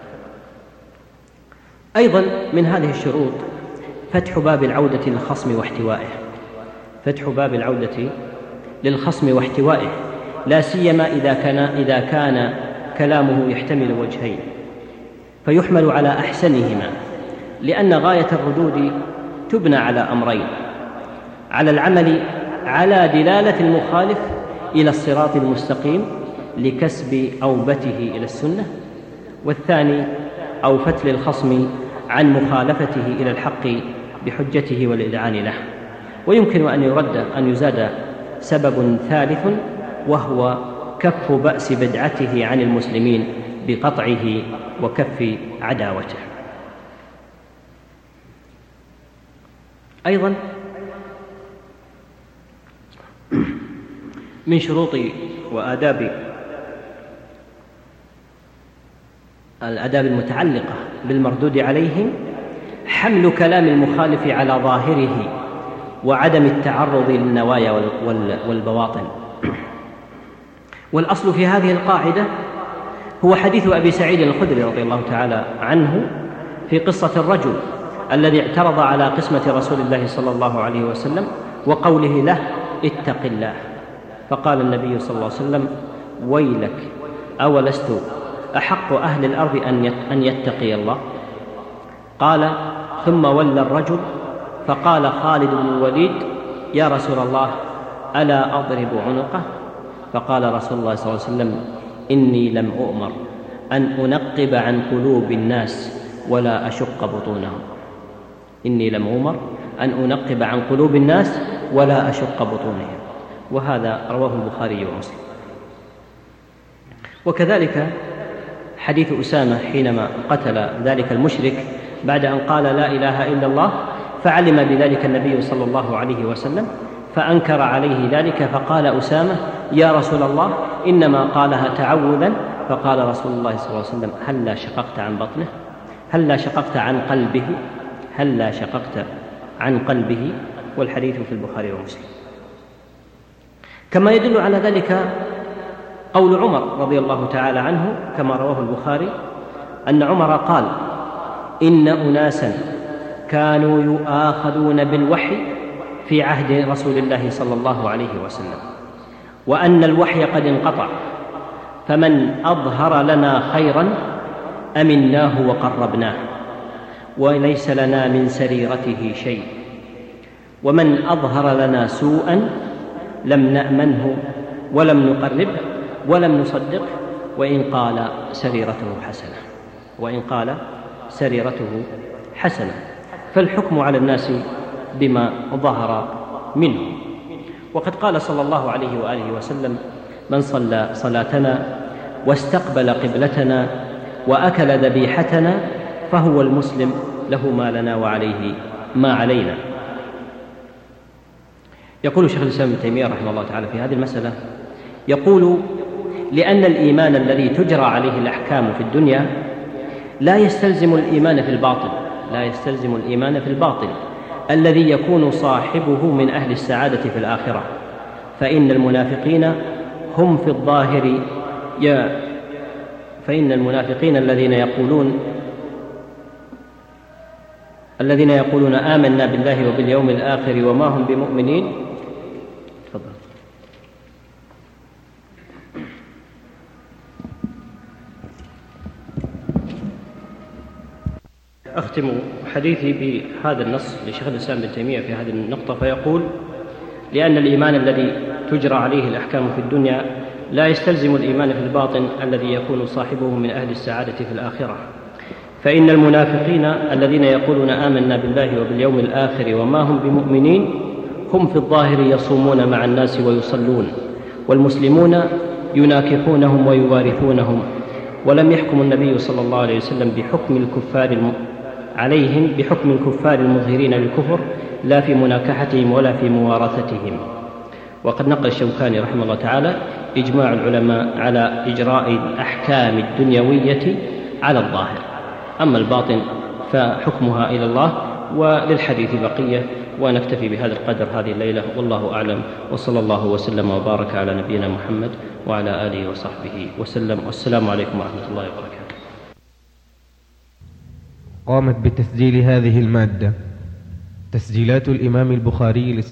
أيضا من هذه الشروط فتح باب العودة للخصم واحتوائه، فتح باب العودة للخصم واحتوائه، لا سيما إذا كان, إذا كان كلامه يحتمل وجهين فيحمل على أحسنهما، لأن غاية الردود تبنى على أمرين: على العمل على دلالة المخالف إلى الصراط المستقيم لكسب أوبته إلى السنة، والثاني أو فتل الخصم عن مخالفته إلى الحق بحجته والإذعان له. ويمكن أن يرد أن يزاد سبب ثالث، وهو كف بأس بدعته عن المسلمين بقطعه وكف عداوته. أيضا من شروط وآداب الآداب المتعلقة بالمردود عليهم حمل كلام المخالف على ظاهره وعدم التعرض للنوايا والبواطن. والأصل في هذه القاعدة هو حديث أبي سعيد الخدري رضي الله تعالى عنه في قصة الرجل الذي اعترض على قسمة رسول الله صلى الله عليه وسلم وقوله له: اتق الله. فقال النبي صلى الله عليه وسلم: ويلك أولست أحق أهل الأرض أن يتقي الله؟ قال: ثم ولى الرجل فقال خالد بن الوليد: يا رسول الله ألا أضرب عنقه؟ فقال رسول الله صلى الله عليه وسلم: إني لم أؤمر أن أنقب عن قلوب الناس ولا أشق بطونهم. إني لم أؤمر أن أنقب عن قلوب الناس ولا أشق بطونهم. وهذا رواه البخاري ومسلم. وكذلك حديث أسامة حينما قتل ذلك المشرك بعد أن قال لا إله إلا الله، فعلم بذلك النبي صلى الله عليه وسلم فأنكر عليه ذلك، فقال أسامة: يا رسول الله إنما قالها تعوذا. فقال رسول الله صلى الله عليه وسلم: هل لا شققت عن بطنه؟ هل لا شققت عن قلبه؟ هل لا شققت عن قلبه؟ والحديث في البخاري ومسلم. كما يدل على ذلك قول عمر رضي الله تعالى عنه كما رواه البخاري أن عمر قال: إن أناسا كانوا يؤاخذون بالوحي في عهد رسول الله صلى الله عليه وسلم، وأن الوحي قد انقطع، فمن أظهر لنا خيرا أمناه وقربناه، وليس لنا من سريرته شيء، ومن أظهر لنا سوءا لم نأمنه ولم نقربه ولم نصدقه، وإن قال سريرته حسنة وإن قال سريرته حسنة. فالحكم على الناس بما ظهر منه. وقد قال صلى الله عليه وآله وسلم: من صلى صلاتنا واستقبل قبلتنا وأكل ذبيحتنا فهو المسلم له ما لنا وعليه ما علينا. يقول شيخ الإسلام ابن تيمية رحمه الله تعالى في هذه المسألة، يقول: لأن الإيمان الذي تجرى عليه الأحكام في الدنيا لا يستلزم الإيمان في الباطن لا يستلزم الإيمان في الباطن الذي يكون صاحبه من أهل السعادة في الآخرة، فإن المنافقين هم في الظاهر يا فإن المنافقين الذين يقولون الذين يقولون آمنا بالله وباليوم الآخر وما هم بمؤمنين. تفضل. أختم حديثي بهذا النص لشيخ الإسلام ابن تيمية في هذه النقطة، فيقول: لأن الإيمان الذي تجرى عليه الأحكام في الدنيا لا يستلزم الإيمان في الباطن الذي يكون صاحبه من أهل السعادة في الآخرة، فإن المنافقين الذين يقولون آمنا بالله وباليوم الآخر وما هم بمؤمنين هم في الظاهر يصومون مع الناس ويصلون، والمسلمون يناكحونهم ويوارثونهم، ولم يحكم النبي صلى الله عليه وسلم بحكم الكفار الم... عليهم بحكم الكفار المظهرين للكفر لا في مناكحتهم ولا في موارثتهم. وقد نقل الشوكاني رحمه الله تعالى إجماع العلماء على إجراء الأحكام الدنيوية على الظاهر، أما الباطن فحكمها إلى الله. وللحديث بقية، ونكتفي بهذا القدر هذه الليلة، والله أعلم، وصلى الله وسلم وبارك على نبينا محمد وعلى آله وصحبه وسلم، والسلام عليكم ورحمة الله وبركاته. قامت بتسجيل هذه المادة تسجيلات الإمام البخاري